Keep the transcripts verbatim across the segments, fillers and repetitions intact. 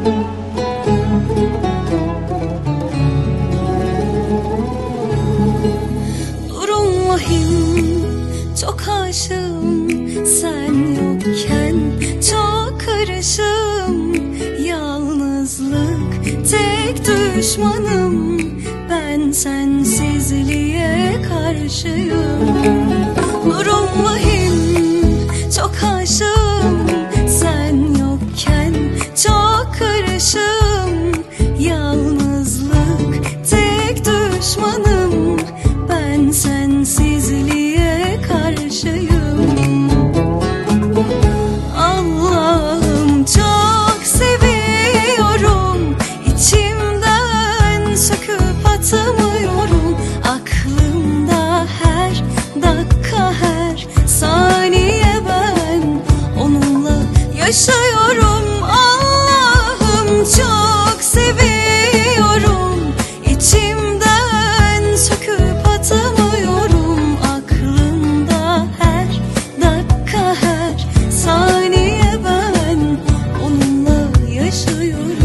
Durum vahim, çok aşığım, sen yokken çok karışım. Yalnızlık tek düşmanım, ben sensizliğe karşıyım. Durum vahim, çok aşığım, sen yokken çok karışım. Yalnızlık tek düşmanım, ben sensizliğe karşıyım. Allah'ım çok seviyorum, içimden söküp atamıyorum. Aklımda her dakika, her saniye ben onunla yaşıyorum. Allah'ım çok seviyorum, içimden söküp atamıyorum. Aklımda her dakika, her saniye ben onunla yaşıyorum.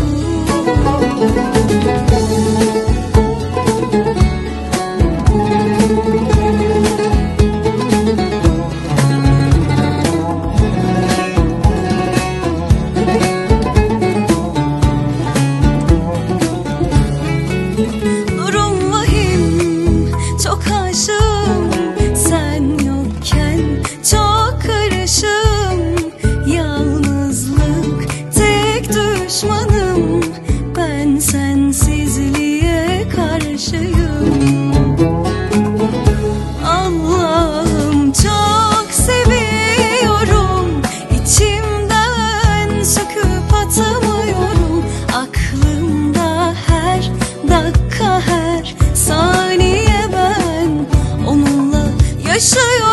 Durum vahim, çok aşığım, sen yokken çok karışım. Yalnızlık tek düşmanım, ben sensizliğe karşıyım. Allah'ım çok seviyorum, içimden söküp atamıyorum. Aklımda her dakika, her saniye ben onunla yaşıyorum.